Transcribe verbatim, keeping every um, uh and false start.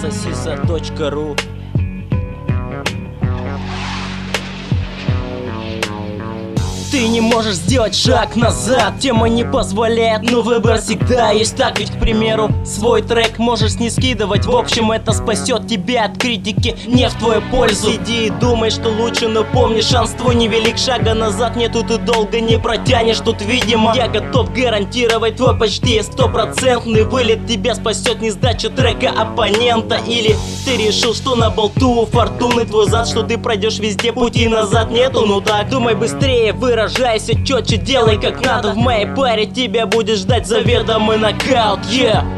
сосиса точка ру. Ты не можешь сделать шаг назад, тема не позволяет, но выбор всегда есть. Так ведь, к примеру, свой трек можешь не скидывать. В общем, это спасет тебя от критики, не в твою пользу. Сиди и думай, что лучше, но помни, шанс твой невелик. Шага назад нету, ты долго не протянешь. Тут, видимо, я готов гарантировать твой почти стопроцентный вылет. Тебя спасет не сдача трека оппонента. Или ты решил, что на болту у фортуны твой зад, что ты пройдешь везде, пути назад нету. Ну так, думай быстрее, выражайся четче, делай как надо. В моей паре тебя будет ждать заведомый нокаут, yeah.